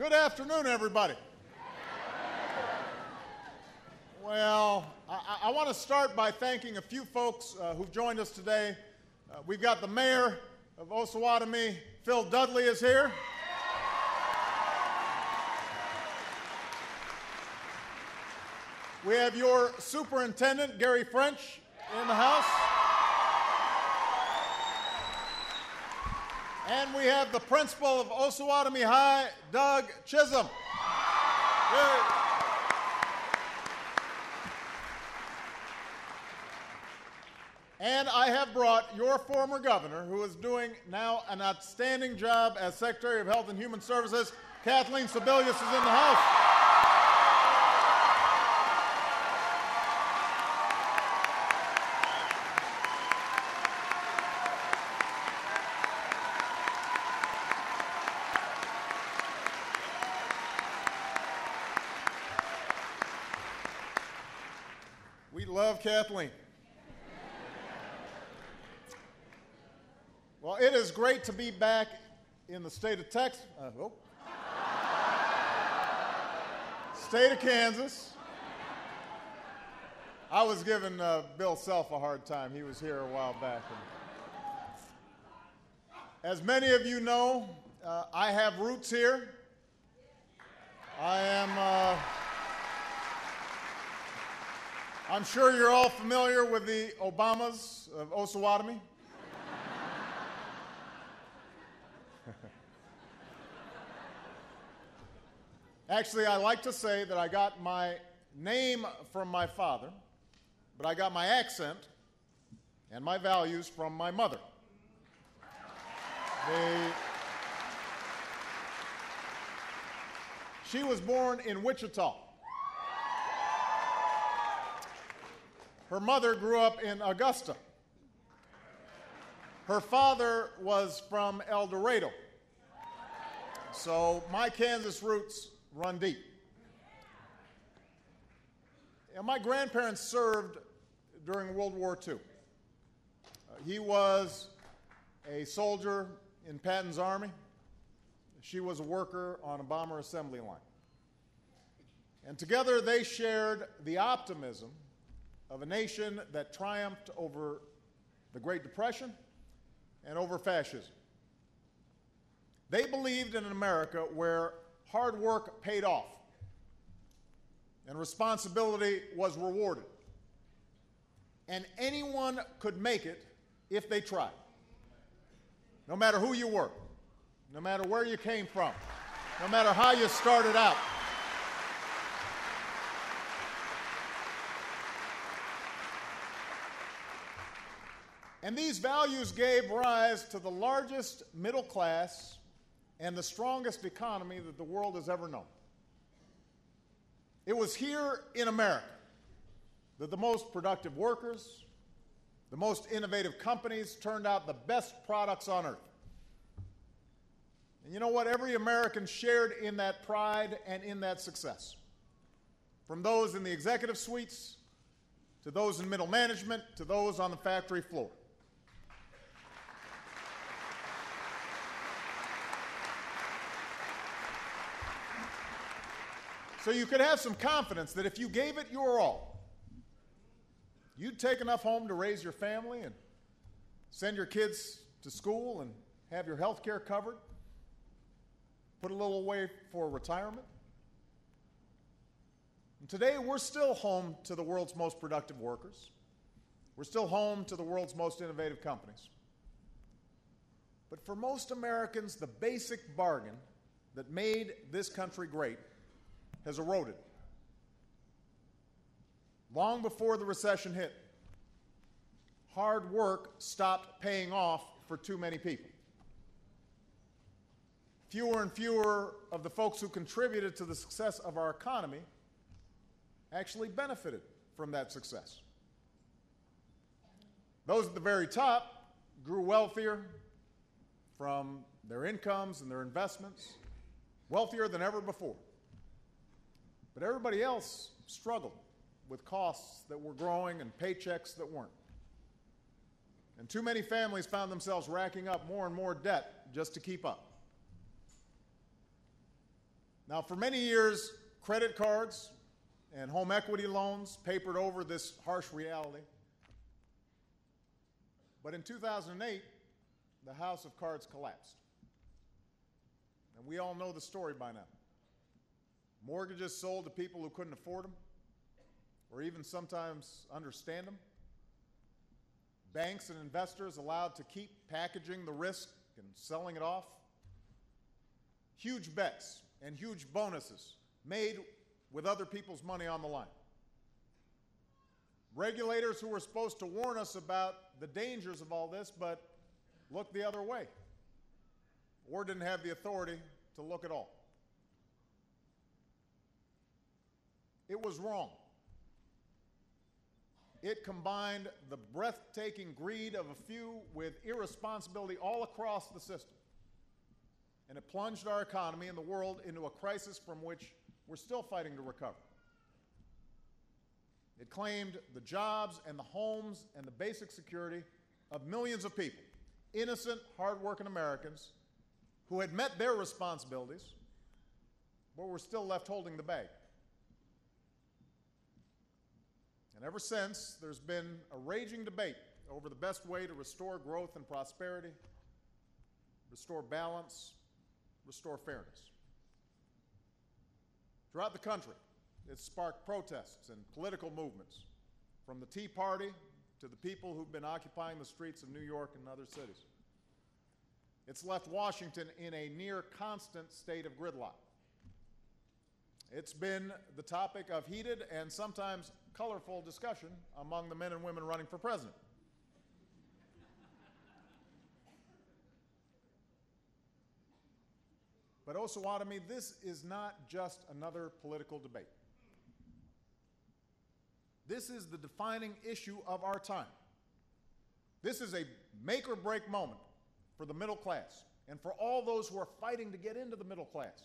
Good afternoon, everybody. Well, I want to start by thanking a few folks who've joined us today. We've got the mayor of Osawatomie, Phil Dudley, is here. We have your superintendent, Gary French, in the house. And we have the principal of Osawatomie High, Doug Chisholm. Yay. And I have brought your former governor, who is doing now an outstanding job as Secretary of Health and Human Services. Kathleen Sebelius is in the house. We love Kathleen. Well, it is great to be back in the state of Texas. State of Kansas. I was giving Bill Self a hard time. He was here a while back. As many of you know, I have roots here. I'm sure you're all familiar with the Obamas of Osawatomie. Actually, I like to say that I got my name from my father, but I got my accent and my values from my mother. She was born in Wichita. Her mother grew up in Augusta. Her father was from El Dorado. So my Kansas roots run deep. And my grandparents served during World War II. He was a soldier in Patton's army. She was a worker on a bomber assembly line. And together they shared the optimism of a nation that triumphed over the Great Depression and over fascism. They believed in an America where hard work paid off and responsibility was rewarded. And anyone could make it if they tried. No matter who you were, no matter where you came from, no matter how you started out. And these values gave rise to the largest middle class and the strongest economy that the world has ever known. It was here in America that the most productive workers, the most innovative companies turned out the best products on earth. And you know what? Every American shared in that pride and in that success. From those in the executive suites, to those in middle management, to those on the factory floor. So you could have some confidence that if you gave it your all, you'd take enough home to raise your family and send your kids to school and have your health care covered, put a little away for retirement. And today we're still home to the world's most productive workers. We're still home to the world's most innovative companies. But for most Americans, the basic bargain that made this country great has eroded. Long before the recession hit, hard work stopped paying off for too many people. Fewer and fewer of the folks who contributed to the success of our economy actually benefited from that success. Those at the very top grew wealthier from their incomes and their investments, wealthier than ever before. But everybody else struggled with costs that were growing and paychecks that weren't. And too many families found themselves racking up more and more debt just to keep up. Now, for many years, credit cards and home equity loans papered over this harsh reality. But in 2008, the house of cards collapsed. And we all know the story by now. Mortgages sold to people who couldn't afford them, or even sometimes understand them. Banks and investors allowed to keep packaging the risk and selling it off. Huge bets and huge bonuses made with other people's money on the line. Regulators who were supposed to warn us about the dangers of all this, but looked the other way, or didn't have the authority to look at all. It was wrong. It combined the breathtaking greed of a few with irresponsibility all across the system. And it plunged our economy and the world into a crisis from which we're still fighting to recover. It claimed the jobs and the homes and the basic security of millions of people, innocent, hardworking Americans who had met their responsibilities, but were still left holding the bag. And ever since, there's been a raging debate over the best way to restore growth and prosperity, restore balance, restore fairness. Throughout the country, it's sparked protests and political movements, from the Tea Party to the people who've been occupying the streets of New York and other cities. It's left Washington in a near constant state of gridlock. It's been the topic of heated and sometimes colorful discussion among the men and women running for president. But Osawatomie, this is not just another political debate. This is the defining issue of our time. This is a make or break moment for the middle class and for all those who are fighting to get into the middle class.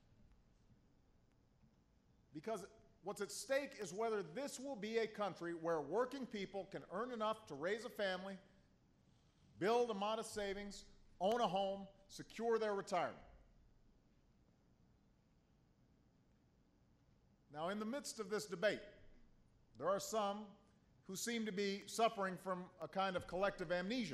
Because what's at stake is whether this will be a country where working people can earn enough to raise a family, build a modest savings, own a home, secure their retirement. Now, in the midst of this debate, there are some who seem to be suffering from a kind of collective amnesia.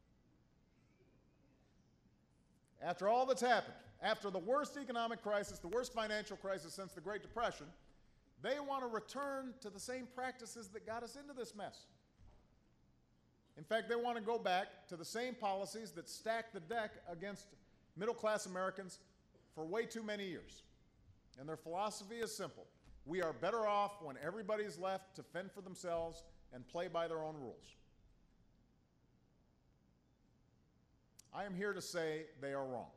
After all that's happened, after the worst economic crisis, the worst financial crisis since the Great Depression, they want to return to the same practices that got us into this mess. In fact, they want to go back to the same policies that stacked the deck against middle-class Americans for way too many years. And their philosophy is simple. We are better off when everybody's left to fend for themselves and play by their own rules. I am here to say they are wrong.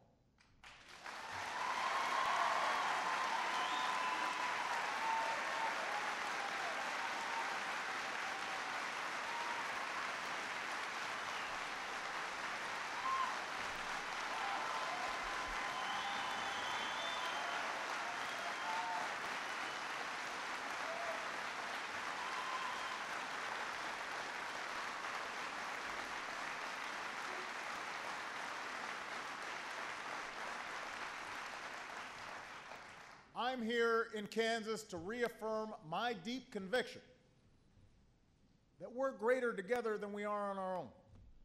I'm here in Kansas to reaffirm my deep conviction that we're greater together than we are on our own.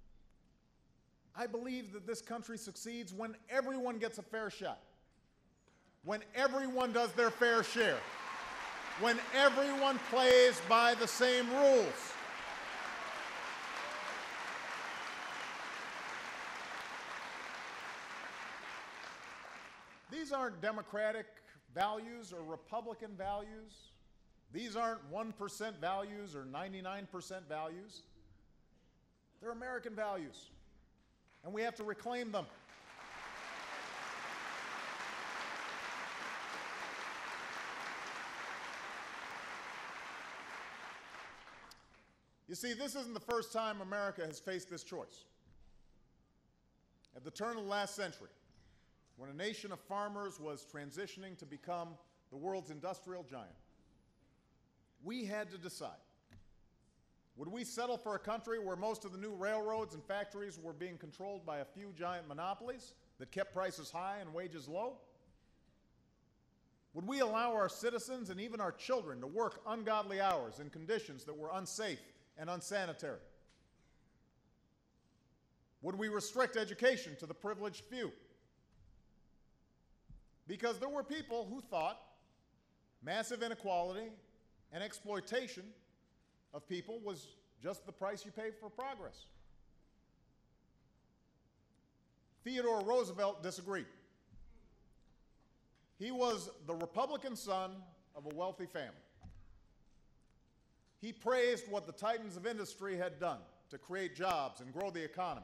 I believe that this country succeeds when everyone gets a fair shot, when everyone does their fair share, when everyone plays by the same rules. These aren't Democratic values or Republican values. These aren't 1% values or 99% values. They're American values, and we have to reclaim them. You see, this isn't the first time America has faced this choice. At the turn of the last century, when a nation of farmers was transitioning to become the world's industrial giant, we had to decide. Would we settle for a country where most of the new railroads and factories were being controlled by a few giant monopolies that kept prices high and wages low? Would we allow our citizens and even our children to work ungodly hours in conditions that were unsafe and unsanitary? Would we restrict education to the privileged few? Because there were people who thought massive inequality and exploitation of people was just the price you pay for progress. Theodore Roosevelt disagreed. He was the Republican son of a wealthy family. He praised what the titans of industry had done to create jobs and grow the economy.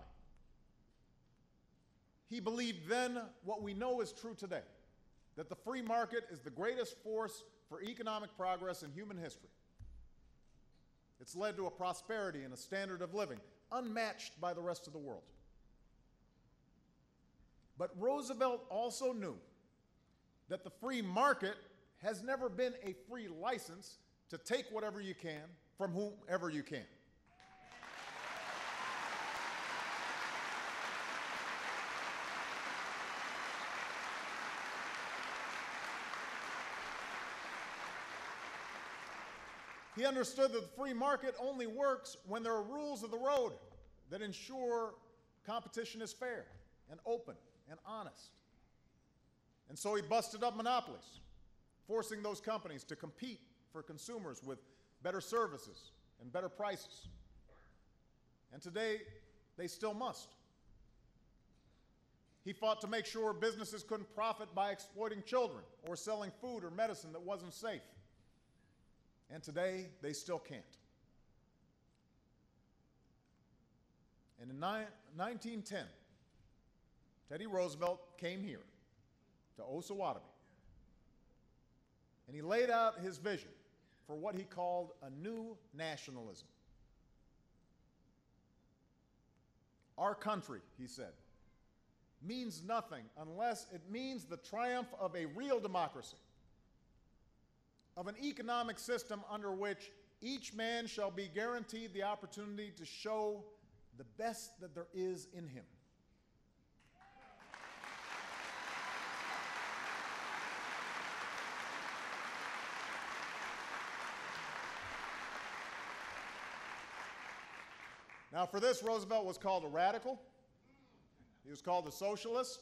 He believed then what we know is true today, that the free market is the greatest force for economic progress in human history. It's led to a prosperity and a standard of living unmatched by the rest of the world. But Roosevelt also knew that the free market has never been a free license to take whatever you can from whomever you can. He understood that the free market only works when there are rules of the road that ensure competition is fair and open and honest. And so he busted up monopolies, forcing those companies to compete for consumers with better services and better prices. And today, they still must. He fought to make sure businesses couldn't profit by exploiting children or selling food or medicine that wasn't safe. And today, they still can't. And in 1910, Teddy Roosevelt came here to Osawatomie, and he laid out his vision for what he called a new nationalism. Our country, he said, means nothing unless it means the triumph of a real democracy, of an economic system under which each man shall be guaranteed the opportunity to show the best that there is in him. Now, for this, Roosevelt was called a radical. He was called a socialist.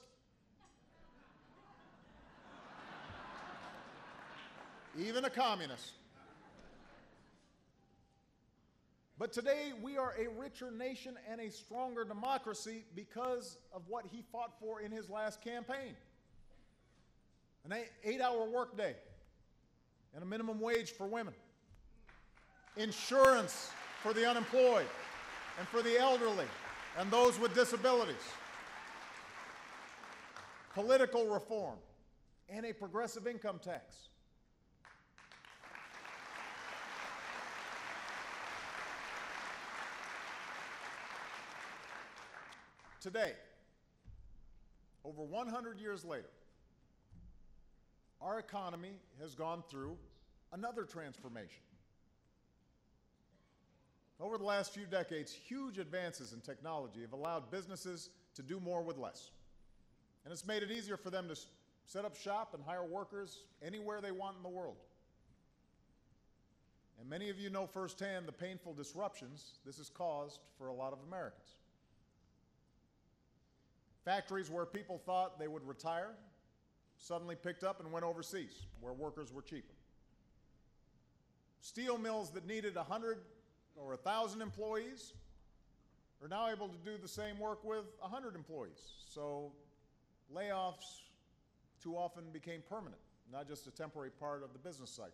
Even a communist. But today, we are a richer nation and a stronger democracy because of what he fought for in his last campaign. An 8-hour workday and a minimum wage for women. Insurance for the unemployed and for the elderly and those with disabilities. Political reform and a progressive income tax. Today, over 100 years later, our economy has gone through another transformation. Over the last few decades, huge advances in technology have allowed businesses to do more with less. And it's made it easier for them to set up shop and hire workers anywhere they want in the world. And many of you know firsthand the painful disruptions this has caused for a lot of Americans. Factories where people thought they would retire suddenly picked up and went overseas, where workers were cheaper. Steel mills that needed 100 or 1,000 employees are now able to do the same work with 100 employees. So layoffs too often became permanent, not just a temporary part of the business cycle.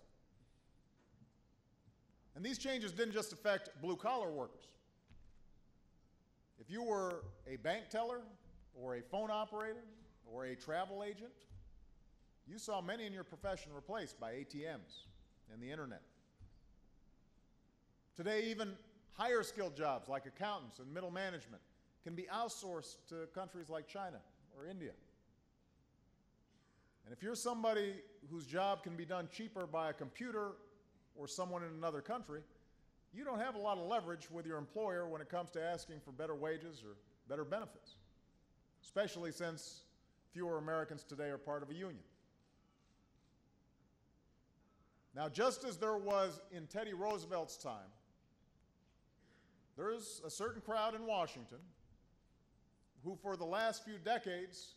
And these changes didn't just affect blue-collar workers. If you were a bank teller or a phone operator or a travel agent, you saw many in your profession replaced by ATMs and the internet. Today, even higher skilled jobs like accountants and middle management can be outsourced to countries like China or India. And if you're somebody whose job can be done cheaper by a computer or someone in another country, you don't have a lot of leverage with your employer when it comes to asking for better wages or better benefits, especially since fewer Americans today are part of a union. Now, just as there was in Teddy Roosevelt's time, there's a certain crowd in Washington who for the last few decades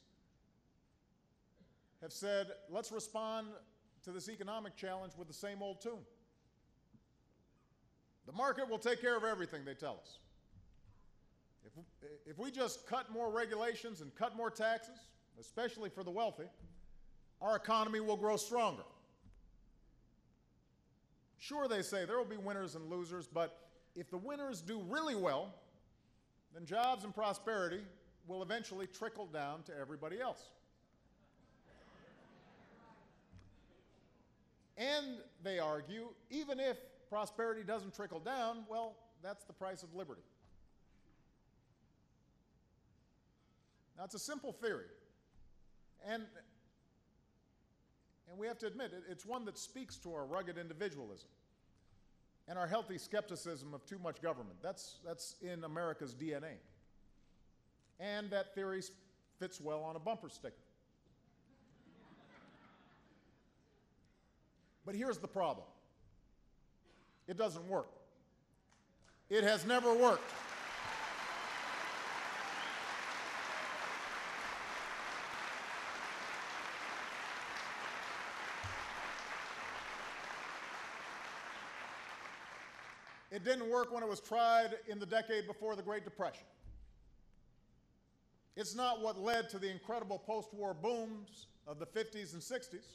have said, let's respond to this economic challenge with the same old tune. The market will take care of everything, they tell us. If we just cut more regulations and cut more taxes, especially for the wealthy, our economy will grow stronger. Sure, they say there will be winners and losers, but if the winners do really well, then jobs and prosperity will eventually trickle down to everybody else. And they argue, even if prosperity doesn't trickle down, well, that's the price of liberty. Now, it's a simple theory, and we have to admit, it's one that speaks to our rugged individualism and our healthy skepticism of too much government. That's in America's DNA. And that theory fits well on a bumper sticker. But here's the problem. It doesn't work. It has never worked. It didn't work when it was tried in the decade before the Great Depression. It's not what led to the incredible post-war booms of the 50s and 60s.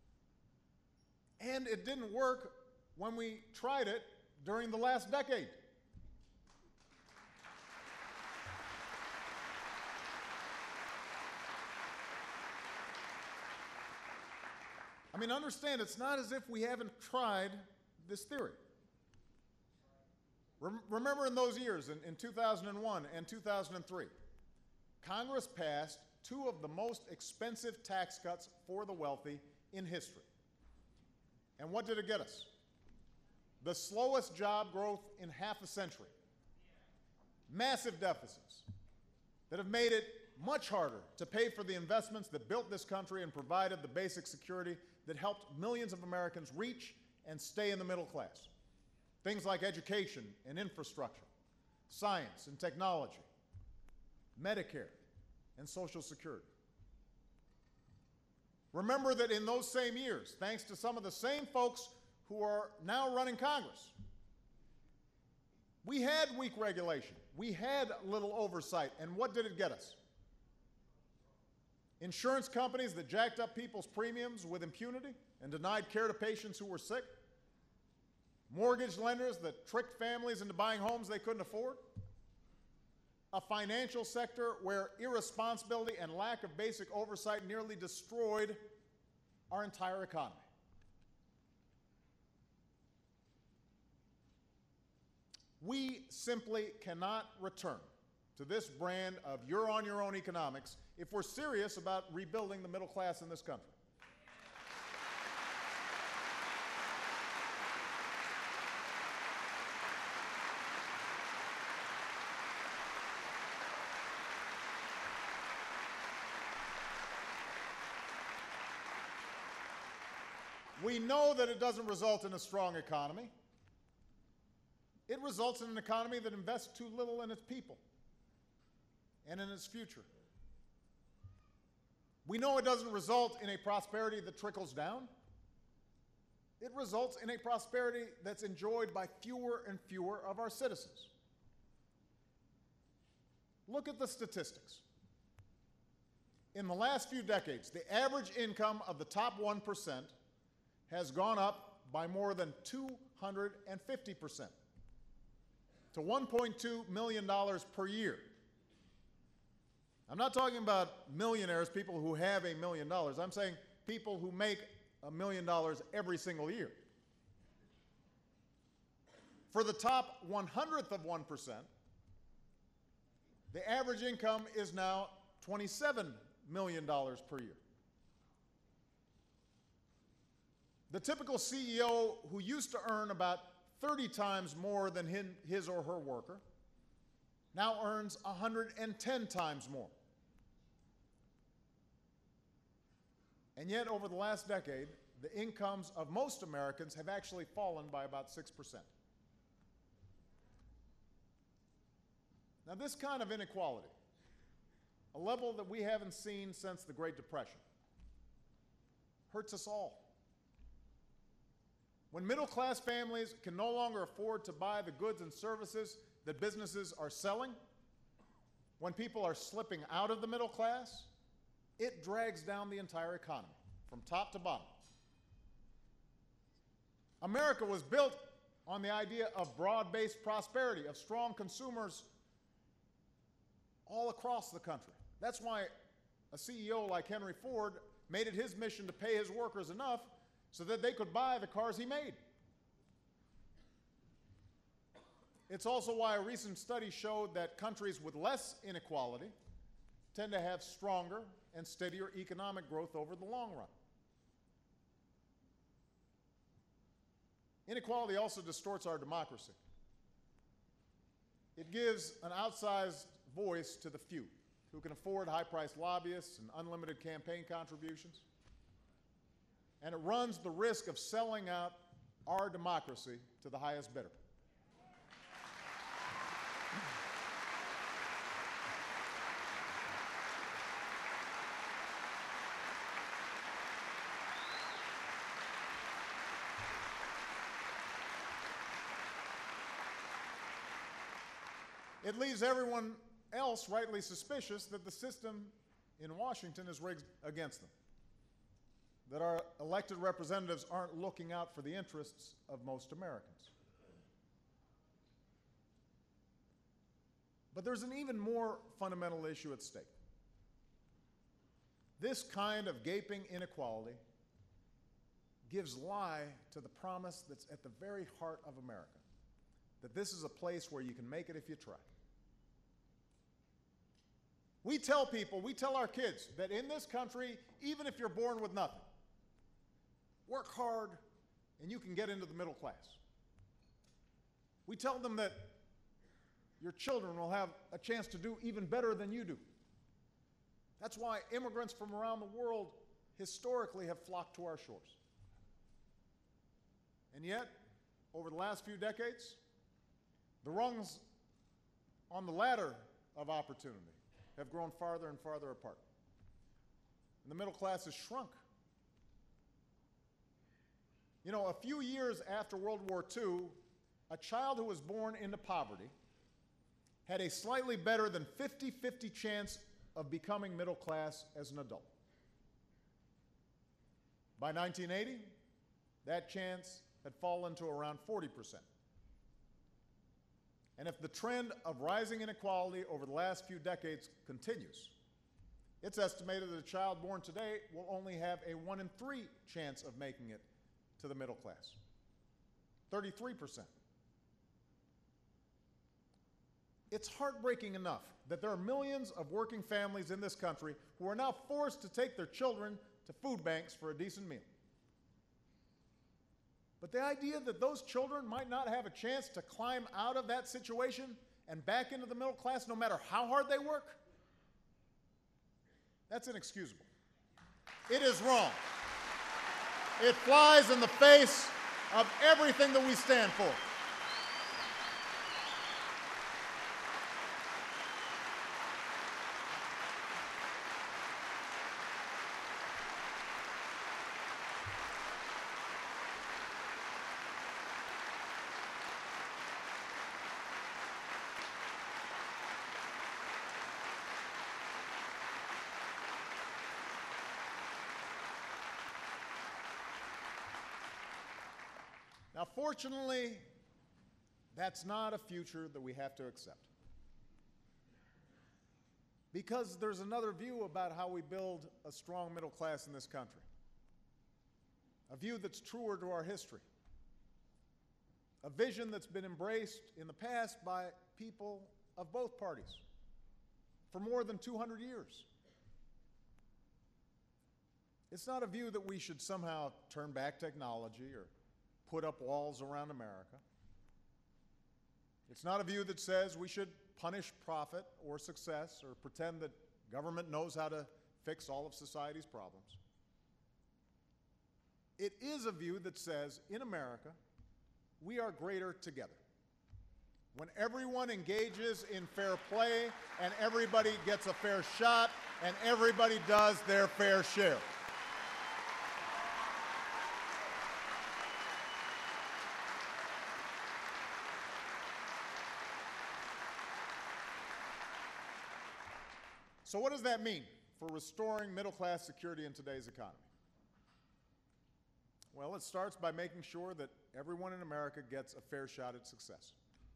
And it didn't work when we tried it during the last decade. I mean, understand, it's not as if we haven't tried this theory. Remember in those years, in 2001 and 2003, Congress passed two of the most expensive tax cuts for the wealthy in history. And what did it get us? The slowest job growth in half a century. Massive deficits that have made it much harder to pay for the investments that built this country and provided the basic security that helped millions of Americans reach and stay in the middle class. Things like education and infrastructure, science and technology, Medicare and Social Security. Remember that in those same years, thanks to some of the same folks who are now running Congress, we had weak regulation. We had little oversight. And what did it get us? Insurance companies that jacked up people's premiums with impunity and denied care to patients who were sick. Mortgage lenders that tricked families into buying homes they couldn't afford. A financial sector where irresponsibility and lack of basic oversight nearly destroyed our entire economy. We simply cannot return to this brand of you're-on-your-own economics if we're serious about rebuilding the middle class in this country. We know that it doesn't result in a strong economy. It results in an economy that invests too little in its people and in its future. We know it doesn't result in a prosperity that trickles down. It results in a prosperity that's enjoyed by fewer and fewer of our citizens. Look at the statistics. In the last few decades, the average income of the top 1% has gone up by more than 250% to $1.2 million per year. I'm not talking about millionaires, people who have $1 million. I'm saying people who make $1 million every single year. For the top 100th of 1%, the average income is now $27 million per year. The typical CEO who used to earn about 30 times more than his or her worker now earns 110 times more. And yet, over the last decade, the incomes of most Americans have actually fallen by about 6%. Now, this kind of inequality, a level that we haven't seen since the Great Depression, hurts us all. When middle-class families can no longer afford to buy the goods and services that businesses are selling, when people are slipping out of the middle class, it drags down the entire economy, from top to bottom. America was built on the idea of broad-based prosperity, of strong consumers all across the country. That's why a CEO like Henry Ford made it his mission to pay his workers enough so that they could buy the cars he made. It's also why a recent study showed that countries with less inequality tend to have stronger and steadier economic growth over the long run. Inequality also distorts our democracy. It gives an outsized voice to the few who can afford high-priced lobbyists and unlimited campaign contributions. And it runs the risk of selling out our democracy to the highest bidder. It leaves everyone else rightly suspicious that the system in Washington is rigged against them, that our elected representatives aren't looking out for the interests of most Americans. But there's an even more fundamental issue at stake. This kind of gaping inequality gives lie to the promise that's at the very heart of America, that this is a place where you can make it if you try. We tell people, we tell our kids that in this country, even if you're born with nothing, work hard and you can get into the middle class. We tell them that your children will have a chance to do even better than you do. That's why immigrants from around the world historically have flocked to our shores. And yet, over the last few decades, the rungs on the ladder of opportunity have grown farther and farther apart. And the middle class has shrunk. You know, a few years after World War II, a child who was born into poverty had a slightly better than 50-50 chance of becoming middle class as an adult. By 1980, that chance had fallen to around 40%. And if the trend of rising inequality over the last few decades continues, it's estimated that a child born today will only have a 1 in 3 chance of making it to the middle class. 33%. It's heartbreaking enough that there are millions of working families in this country who are now forced to take their children to food banks for a decent meal. But the idea that those children might not have a chance to climb out of that situation and back into the middle class no matter how hard they work, that's inexcusable. It is wrong. It flies in the face of everything that we stand for. Now, fortunately, that's not a future that we have to accept. Because there's another view about how we build a strong middle class in this country. A view that's truer to our history. A vision that's been embraced in the past by people of both parties for more than 200 years. It's not a view that we should somehow turn back technology or put up walls around America. It's not a view that says we should punish profit or success or pretend that government knows how to fix all of society's problems. It is a view that says, in America, we are greater together. When everyone engages in fair play and everybody gets a fair shot and everybody does their fair share. So what does that mean for restoring middle-class security in today's economy? Well, it starts by making sure that everyone in America gets a fair shot at success.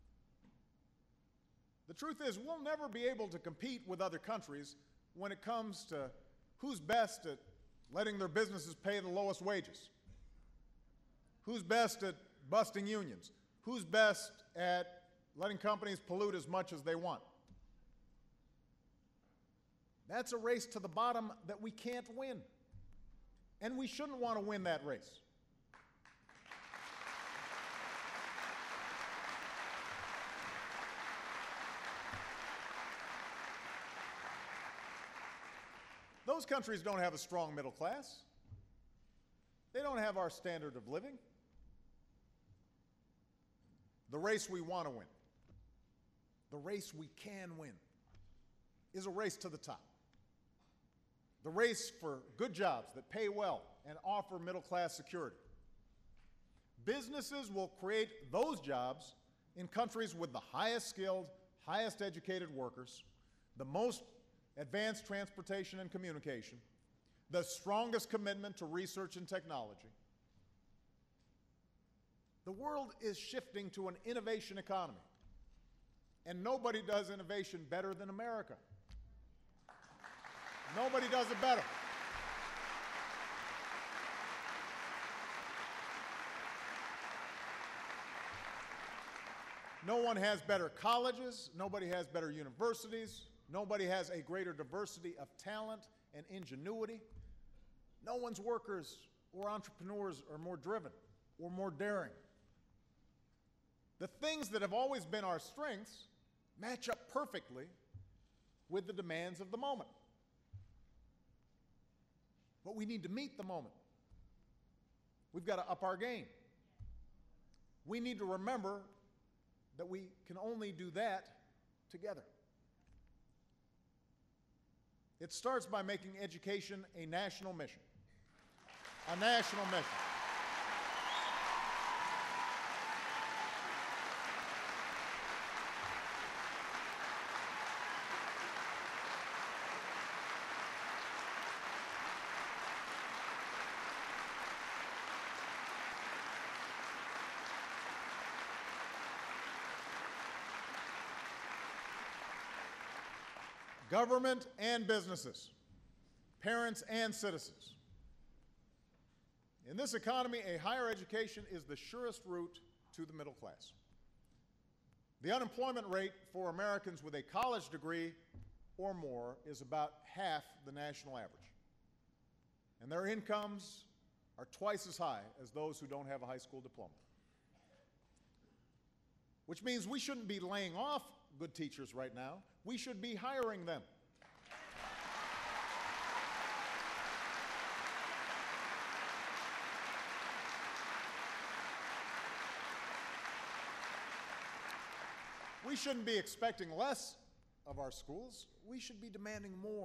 The truth is, we'll never be able to compete with other countries when it comes to who's best at letting their businesses pay the lowest wages, who's best at busting unions, who's best at letting companies pollute as much as they want. That's a race to the bottom that we can't win. And we shouldn't want to win that race. Those countries don't have a strong middle class. They don't have our standard of living. The race we want to win, the race we can win, is a race to the top. The race for good jobs that pay well and offer middle-class security. Businesses will create those jobs in countries with the highest skilled, highest educated workers, the most advanced transportation and communication, the strongest commitment to research and technology. The world is shifting to an innovation economy, and nobody does innovation better than America. Nobody does it better. No one has better colleges, nobody has better universities, nobody has a greater diversity of talent and ingenuity. No one's workers or entrepreneurs are more driven or more daring. The things that have always been our strengths match up perfectly with the demands of the moment. But we need to meet the moment. We've got to up our game. We need to remember that we can only do that together. It starts by making education a national mission. A national mission. Government and businesses, parents and citizens. In this economy, a higher education is the surest route to the middle class. The unemployment rate for Americans with a college degree or more is about half the national average. And their incomes are twice as high as those who don't have a high school diploma. Which means we shouldn't be laying off good teachers right now. We should be hiring them. We shouldn't be expecting less of our schools. We should be demanding more.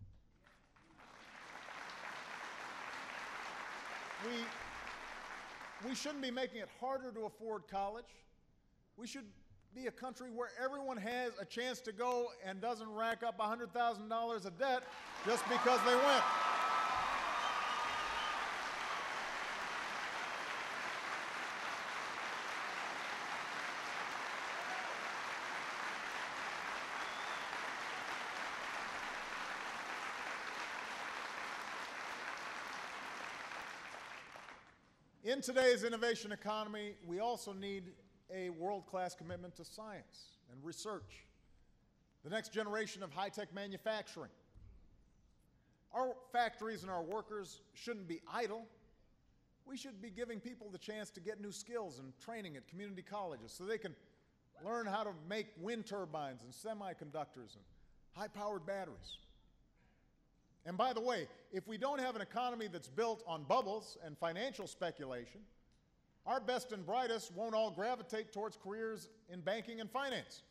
We shouldn't be making it harder to afford college. We should be a country where everyone has a chance to go and doesn't rack up $100,000 of debt just because they went. In today's innovation economy, we also need a world-class commitment to science and research, the next generation of high-tech manufacturing. Our factories and our workers shouldn't be idle. We should be giving people the chance to get new skills and training at community colleges so they can learn how to make wind turbines and semiconductors and high-powered batteries. And by the way, if we don't have an economy that's built on bubbles and financial speculation, our best and brightest won't all gravitate towards careers in banking and finance.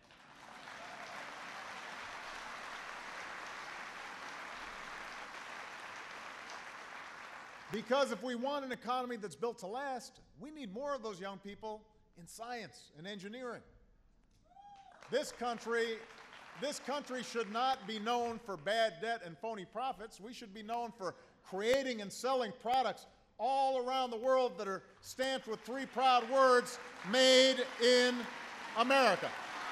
Because if we want an economy that's built to last, we need more of those young people in science and engineering. This country should not be known for bad debt and phony profits. We should be known for creating and selling products all around the world that are stamped with three proud words, made in America.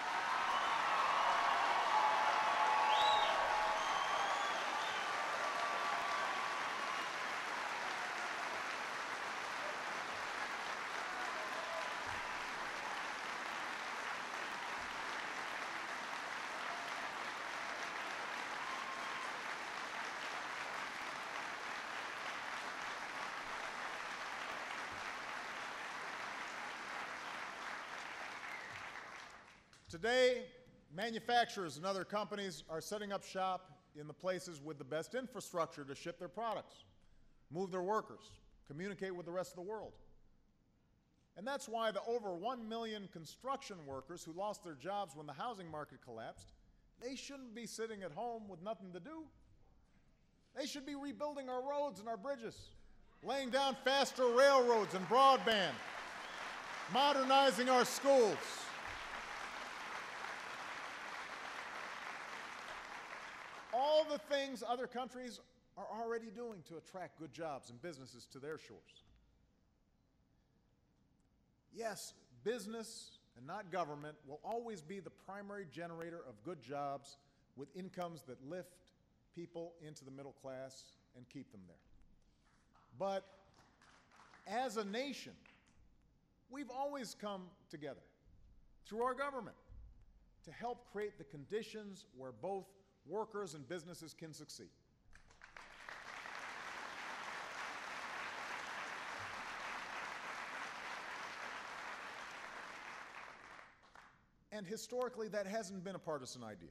Today, manufacturers and other companies are setting up shop in the places with the best infrastructure to ship their products, move their workers, communicate with the rest of the world. And that's why the over 1 million construction workers who lost their jobs when the housing market collapsed, they shouldn't be sitting at home with nothing to do. They should be rebuilding our roads and our bridges, laying down faster railroads and broadband, modernizing our schools. All the things other countries are already doing to attract good jobs and businesses to their shores. Yes, business and not government will always be the primary generator of good jobs with incomes that lift people into the middle class and keep them there. But as a nation, we've always come together through our government to help create the conditions where both workers and businesses can succeed. And historically, that hasn't been a partisan idea.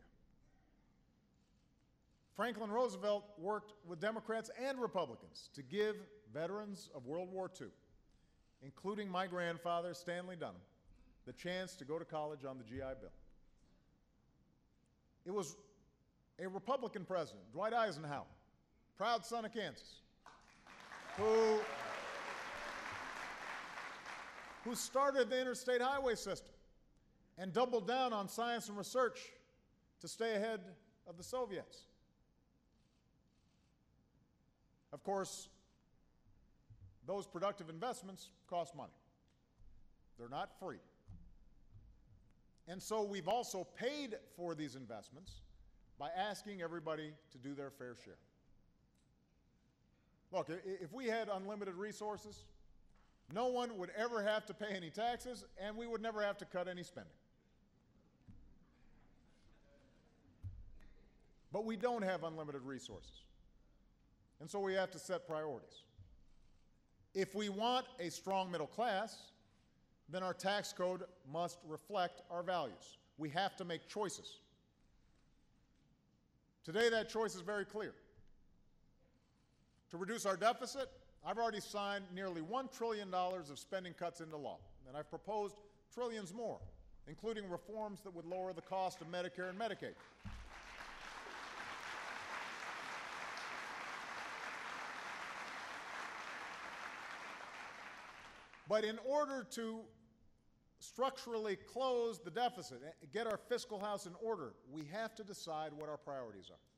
Franklin Roosevelt worked with Democrats and Republicans to give veterans of World War II, including my grandfather, Stanley Dunham, the chance to go to college on the GI Bill. It was a Republican president, Dwight Eisenhower, proud son of Kansas, who started the interstate highway system and doubled down on science and research to stay ahead of the Soviets. Of course, those productive investments cost money. They're not free. And so we've also paid for these investments by asking everybody to do their fair share. Look, if we had unlimited resources, no one would ever have to pay any taxes, and we would never have to cut any spending. But we don't have unlimited resources, and so we have to set priorities. If we want a strong middle class, then our tax code must reflect our values. We have to make choices. Today, that choice is very clear. To reduce our deficit, I've already signed nearly $1 trillion of spending cuts into law, and I've proposed trillions more, including reforms that would lower the cost of Medicare and Medicaid. But in order to structurally close the deficit, get our fiscal house in order, we have to decide what our priorities are.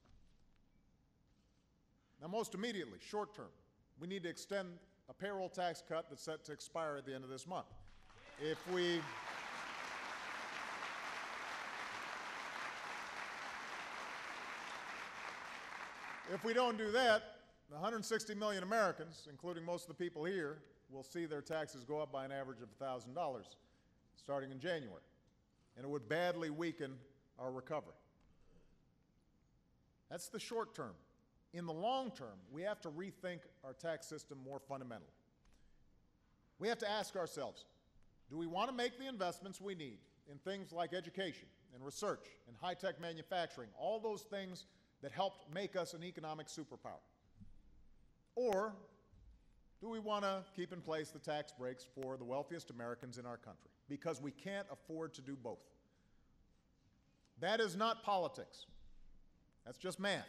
Now, most immediately, short term, we need to extend a payroll tax cut that's set to expire at the end of this month. If we don't do that, 160 million Americans, including most of the people here, will see their taxes go up by an average of $1,000 starting in January, and it would badly weaken our recovery. That's the short term. In the long term, we have to rethink our tax system more fundamentally. We have to ask ourselves, do we want to make the investments we need in things like education and research and high-tech manufacturing, all those things that helped make us an economic superpower? Or do we want to keep in place the tax breaks for the wealthiest Americans in our country? Because we can't afford to do both. That is not politics. That's just math.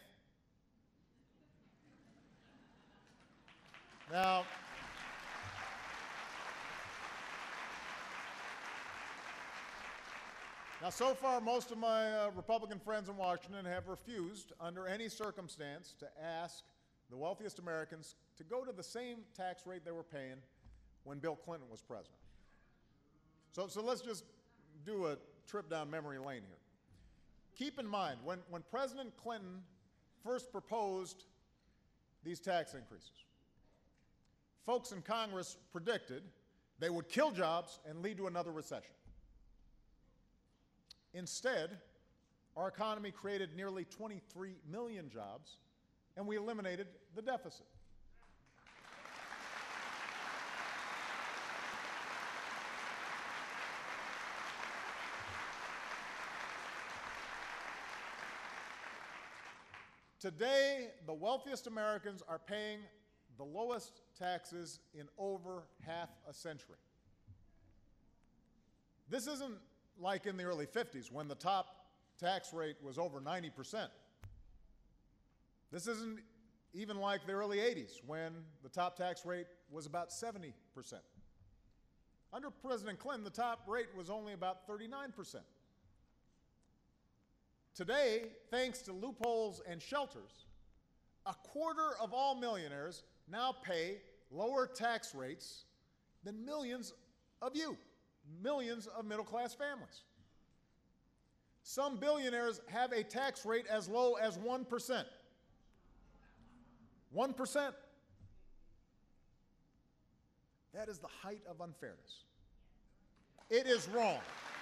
Now, so far, most of my Republican friends in Washington have refused, under any circumstance, to ask the wealthiest Americans to go to the same tax rate they were paying when Bill Clinton was president. So let's just do a trip down memory lane here. Keep in mind, when President Clinton first proposed these tax increases, folks in Congress predicted they would kill jobs and lead to another recession. Instead, our economy created nearly 23 million jobs, and we eliminated the deficit. Today, the wealthiest Americans are paying the lowest taxes in over half a century. This isn't like in the early 50s when the top tax rate was over 90%. This isn't even like the early 80s when the top tax rate was about 70%. Under President Clinton, the top rate was only about 39%. Today, thanks to loopholes and shelters, a quarter of all millionaires now pay lower tax rates than millions of you, millions of middle-class families. Some billionaires have a tax rate as low as 1%. 1%. That is the height of unfairness. It is wrong.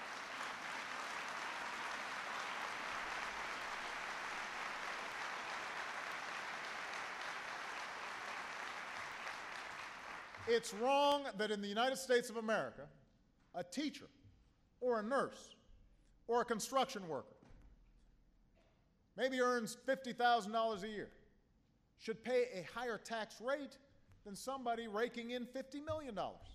It's wrong that in the United States of America, a teacher or a nurse or a construction worker maybe earns $50,000 a year should pay a higher tax rate than somebody raking in $50 million.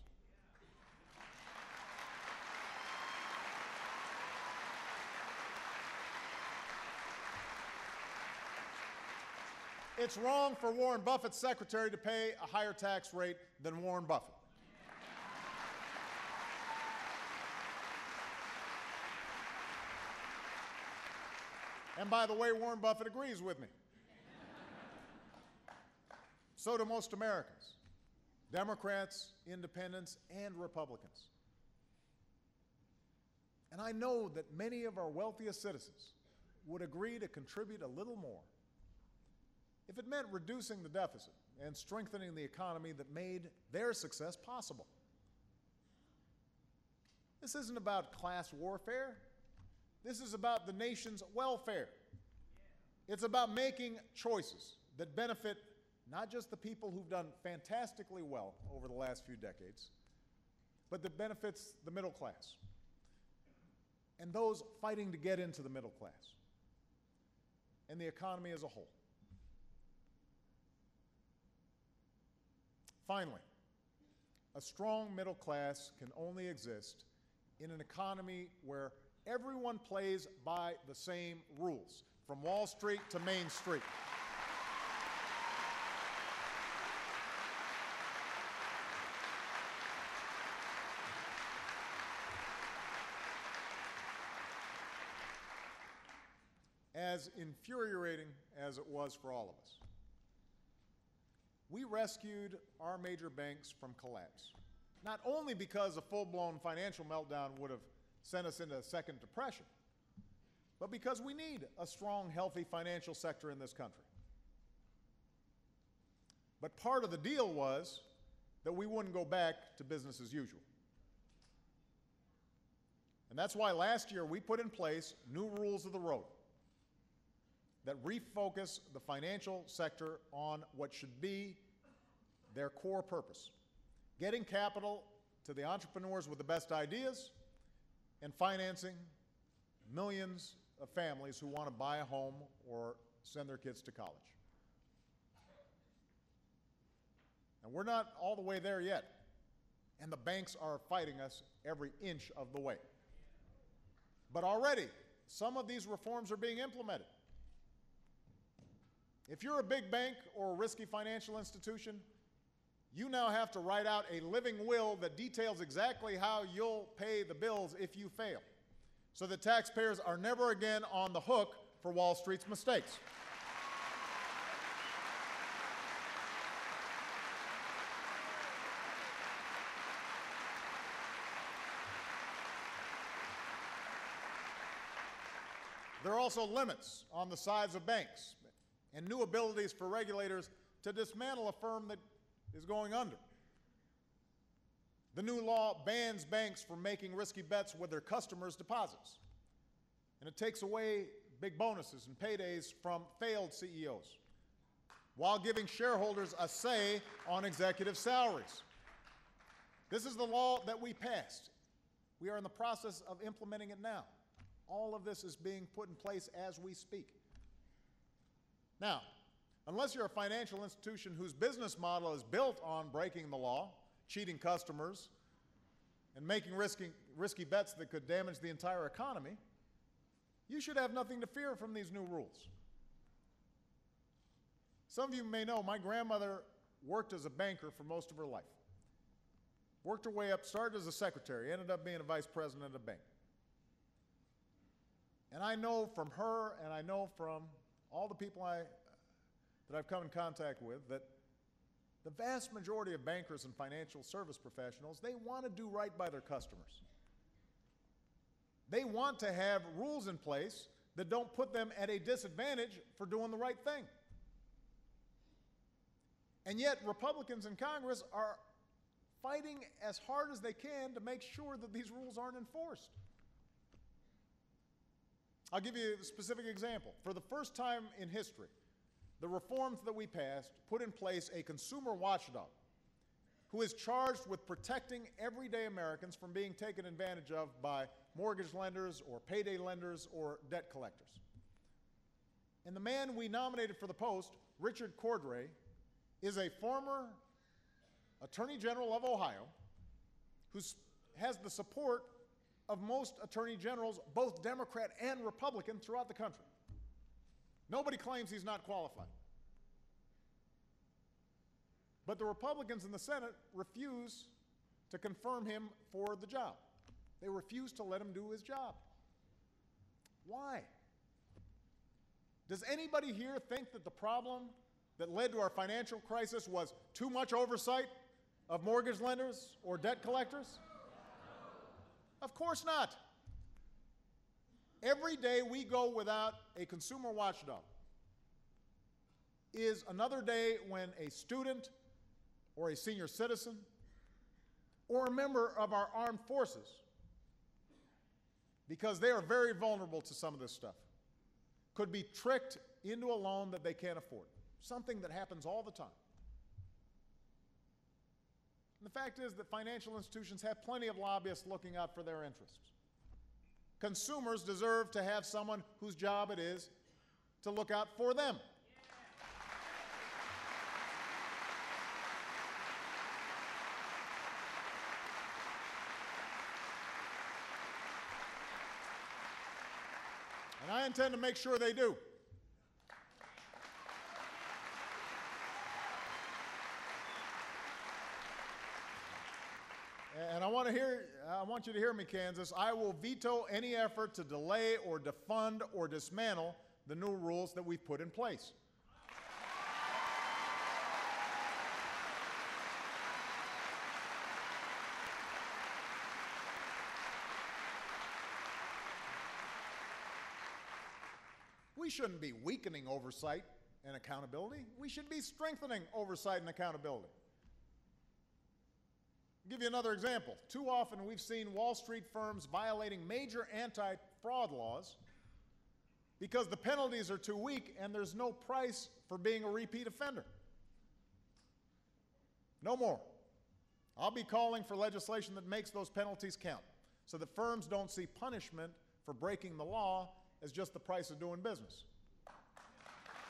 It's wrong for Warren Buffett's secretary to pay a higher tax rate than Warren Buffett. And by the way, Warren Buffett agrees with me. So do most Americans, Democrats, independents, and Republicans. And I know that many of our wealthiest citizens would agree to contribute a little more if it meant reducing the deficit and strengthening the economy that made their success possible. This isn't about class warfare. This is about the nation's welfare. It's about making choices that benefit not just the people who've done fantastically well over the last few decades, but that benefits the middle class and those fighting to get into the middle class and the economy as a whole. Finally, a strong middle class can only exist in an economy where everyone plays by the same rules, from Wall Street to Main Street. As infuriating as it was for all of us, we rescued our major banks from collapse, not only because a full-blown financial meltdown would have sent us into a second depression, but because we need a strong, healthy financial sector in this country. But part of the deal was that we wouldn't go back to business as usual. And that's why last year we put in place new rules of the road that refocus the financial sector on what should be their core purpose: getting capital to the entrepreneurs with the best ideas and financing millions of families who want to buy a home or send their kids to college. And we're not all the way there yet. And the banks are fighting us every inch of the way. But already, some of these reforms are being implemented. If you're a big bank or a risky financial institution, you now have to write out a living will that details exactly how you'll pay the bills if you fail, so that taxpayers are never again on the hook for Wall Street's mistakes. There are also limits on the size of banks and new abilities for regulators to dismantle a firm that is going under. The new law bans banks from making risky bets with their customers' deposits, and it takes away big bonuses and paydays from failed CEOs, while giving shareholders a say on executive salaries. This is the law that we passed. We are in the process of implementing it now. All of this is being put in place as we speak. Now, unless you're a financial institution whose business model is built on breaking the law, cheating customers, and making risky bets that could damage the entire economy, you should have nothing to fear from these new rules. Some of you may know my grandmother worked as a banker for most of her life. Worked her way up, started as a secretary, ended up being a vice president of a bank. And I know from her, and I know from all the people that I've come in contact with, that the vast majority of bankers and financial service professionals, they want to do right by their customers. They want to have rules in place that don't put them at a disadvantage for doing the right thing. And yet, Republicans in Congress are fighting as hard as they can to make sure that these rules aren't enforced. I'll give you a specific example. For the first time in history, the reforms that we passed put in place a consumer watchdog who is charged with protecting everyday Americans from being taken advantage of by mortgage lenders or payday lenders or debt collectors. And the man we nominated for the post, Richard Cordray, is a former Attorney General of Ohio who has the support of most attorney generals, both Democrat and Republican, throughout the country. Nobody claims he's not qualified. But the Republicans in the Senate refuse to confirm him for the job. They refuse to let him do his job. Why? Does anybody here think that the problem that led to our financial crisis was too much oversight of mortgage lenders or debt collectors? Of course not. Every day we go without a consumer watchdog is another day when a student or a senior citizen or a member of our armed forces, because they are very vulnerable to some of this stuff, could be tricked into a loan that they can't afford, something that happens all the time. And the fact is that financial institutions have plenty of lobbyists looking out for their interests. Consumers deserve to have someone whose job it is to look out for them. And I intend to make sure they do. And I want you to hear me, Kansas. I will veto any effort to delay or defund or dismantle the new rules that we've put in place. We shouldn't be weakening oversight and accountability. We should be strengthening oversight and accountability. I'll give you another example. Too often we've seen Wall Street firms violating major anti-fraud laws because the penalties are too weak and there's no price for being a repeat offender. No more. I'll be calling for legislation that makes those penalties count so that firms don't see punishment for breaking the law as just the price of doing business.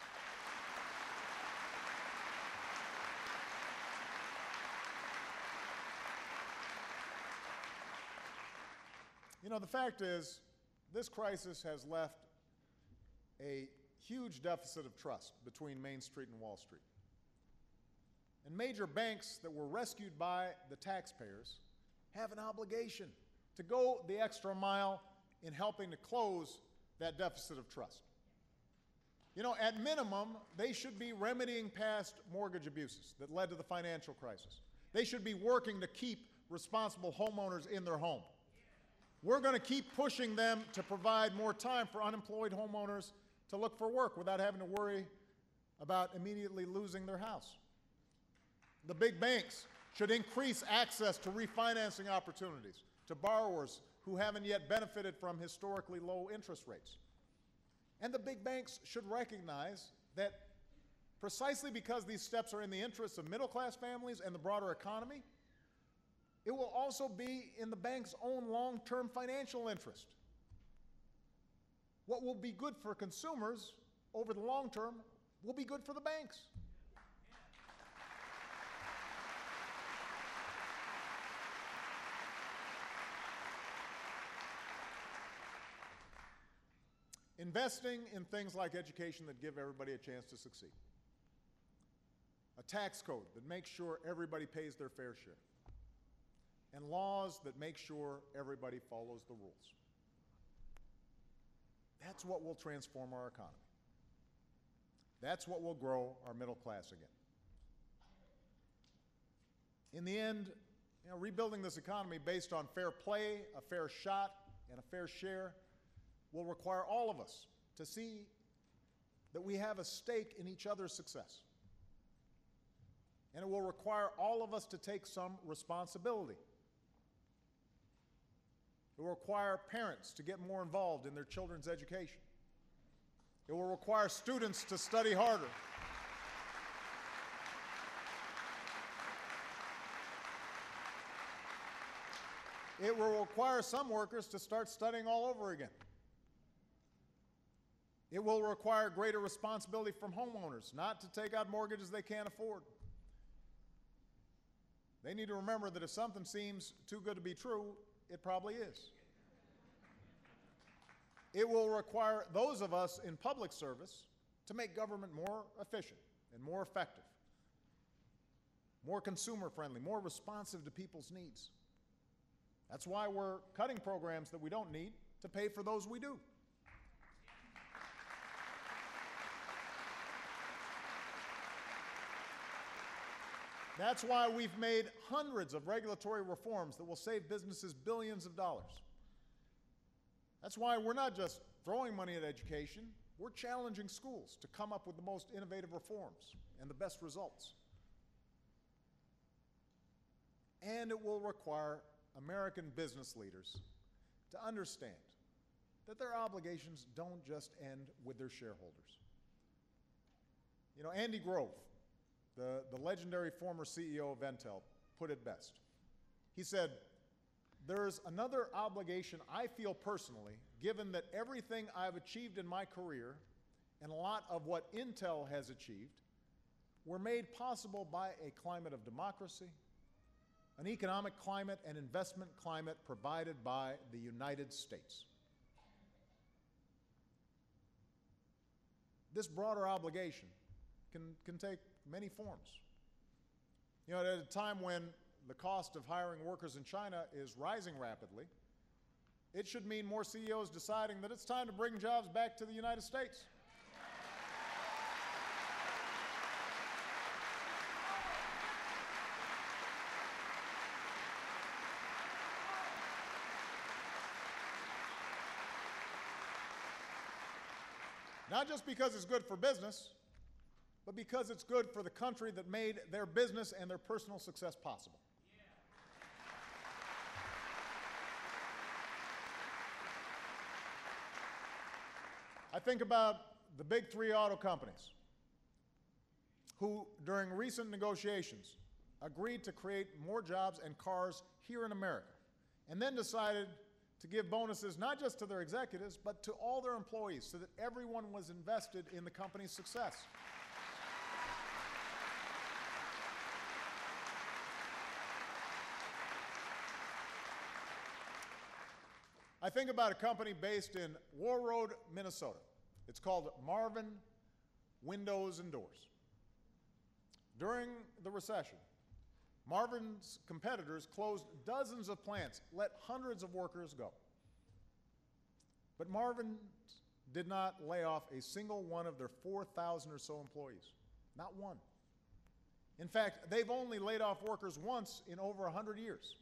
You know, the fact is, this crisis has left a huge deficit of trust between Main Street and Wall Street. And major banks that were rescued by the taxpayers have an obligation to go the extra mile in helping to close that deficit of trust. You know, at minimum, they should be remedying past mortgage abuses that led to the financial crisis. They should be working to keep responsible homeowners in their home. We're going to keep pushing them to provide more time for unemployed homeowners to look for work without having to worry about immediately losing their house. The big banks should increase access to refinancing opportunities to borrowers who haven't yet benefited from historically low interest rates. And the big banks should recognize that precisely because these steps are in the interests of middle-class families and the broader economy, it will also be in the bank's own long-term financial interest. What will be good for consumers over the long term will be good for the banks. Investing in things like education that give everybody a chance to succeed. A tax code that makes sure everybody pays their fair share. And laws that make sure everybody follows the rules. That's what will transform our economy. That's what will grow our middle class again. In the end, you know, rebuilding this economy based on fair play, a fair shot, and a fair share will require all of us to see that we have a stake in each other's success. And it will require all of us to take some responsibility. It will require parents to get more involved in their children's education. It will require students to study harder. It will require some workers to start studying all over again. It will require greater responsibility from homeowners, not to take out mortgages they can't afford. They need to remember that if something seems too good to be true, it probably is. It will require those of us in public service to make government more efficient and more effective, more consumer-friendly, more responsive to people's needs. That's why we're cutting programs that we don't need to pay for those we do. That's why we've made hundreds of regulatory reforms that will save businesses billions of dollars. That's why we're not just throwing money at education, we're challenging schools to come up with the most innovative reforms and the best results. And it will require American business leaders to understand that their obligations don't just end with their shareholders. You know, Andy Grove, the legendary former CEO of Intel, put it best. He said, "There's another obligation I feel personally, given that everything I've achieved in my career and a lot of what Intel has achieved were made possible by a climate of democracy, an economic climate and investment climate provided by the United States." This broader obligation can take many forms. You know, at a time when the cost of hiring workers in China is rising rapidly, it should mean more CEOs deciding that it's time to bring jobs back to the United States. Not just because it's good for business, but because it's good for the country that made their business and their personal success possible. I think about the big three auto companies who, during recent negotiations, agreed to create more jobs and cars here in America, and then decided to give bonuses not just to their executives, but to all their employees so that everyone was invested in the company's success. I think about a company based in Warroad, Minnesota. It's called Marvin Windows and Doors. During the recession, Marvin's competitors closed dozens of plants, let hundreds of workers go. But Marvin did not lay off a single one of their 4,000 or so employees. Not one. In fact, they've only laid off workers once in over 100 years.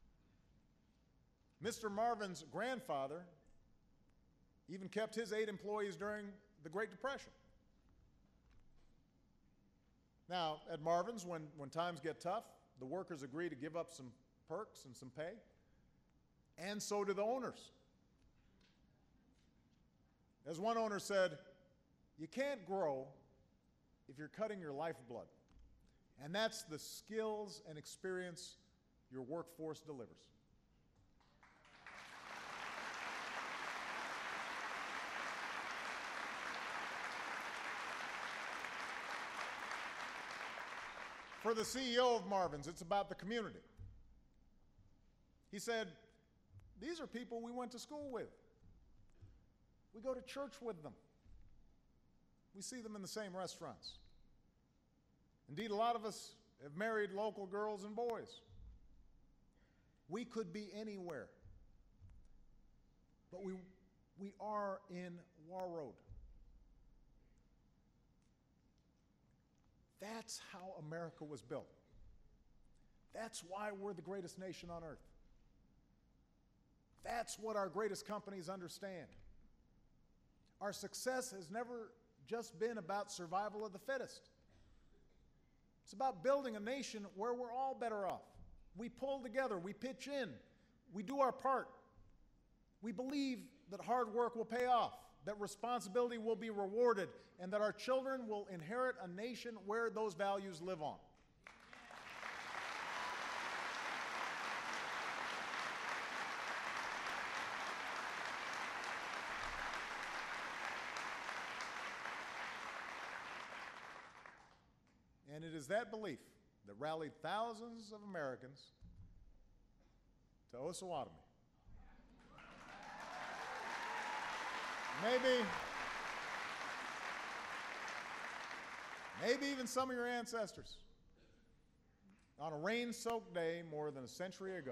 Mr. Marvin's grandfather even kept his 8 employees during the Great Depression. Now, at Marvin's, when times get tough, the workers agree to give up some perks and some pay, and so do the owners. As one owner said, you can't grow if you're cutting your lifeblood. And that's the skills and experience your workforce delivers. For the CEO of Marvin's, it's about the community. He said, these are people we went to school with. We go to church with them. We see them in the same restaurants. Indeed, a lot of us have married local girls and boys. We could be anywhere. But we are in Warroad. That's how America was built. That's why we're the greatest nation on earth. That's what our greatest companies understand. Our success has never just been about survival of the fittest. It's about building a nation where we're all better off. We pull together, we pitch in, we do our part. We believe that hard work will pay off, that responsibility will be rewarded, and that our children will inherit a nation where those values live on. And it is that belief that rallied thousands of Americans to Osawatomie. Maybe even some of your ancestors on a rain-soaked day more than a century ago.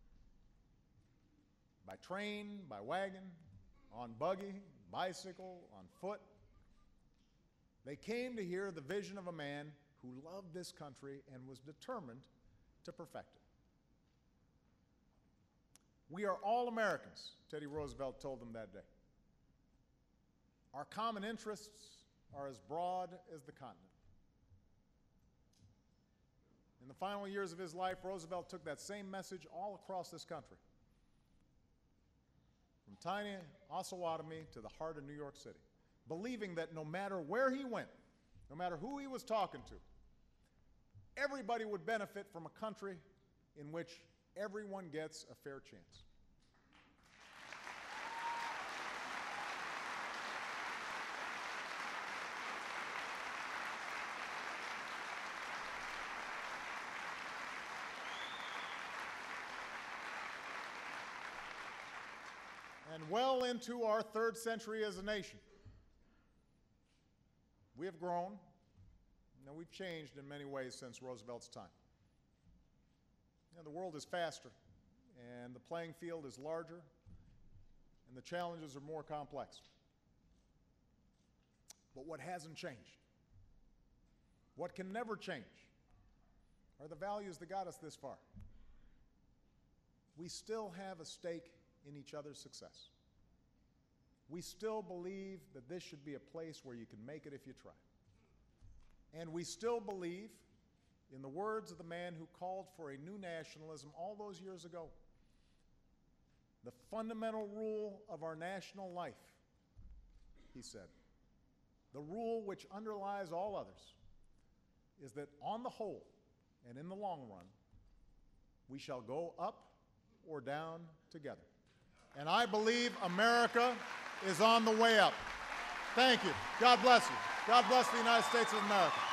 By train, by wagon, on buggy, bicycle, on foot. They came to hear the vision of a man who loved this country and was determined to perfect it. We are all Americans, Teddy Roosevelt told them that day. Our common interests are as broad as the continent. In the final years of his life, Roosevelt took that same message all across this country, from tiny Osawatomie to the heart of New York City, believing that no matter where he went, no matter who he was talking to, everybody would benefit from a country in which everyone gets a fair chance. And well into our 3rd century as a nation, we have grown. Now, we've changed in many ways since Roosevelt's time. The world is faster, and the playing field is larger, and the challenges are more complex. But what hasn't changed, what can never change, are the values that got us this far. We still have a stake in each other's success. We still believe that this should be a place where you can make it if you try. And we still believe, in the words of the man who called for a new nationalism all those years ago, the fundamental rule of our national life, he said, the rule which underlies all others, is that on the whole and in the long run, we shall go up or down together. And I believe America is on the way up. Thank you. God bless you. God bless the United States of America.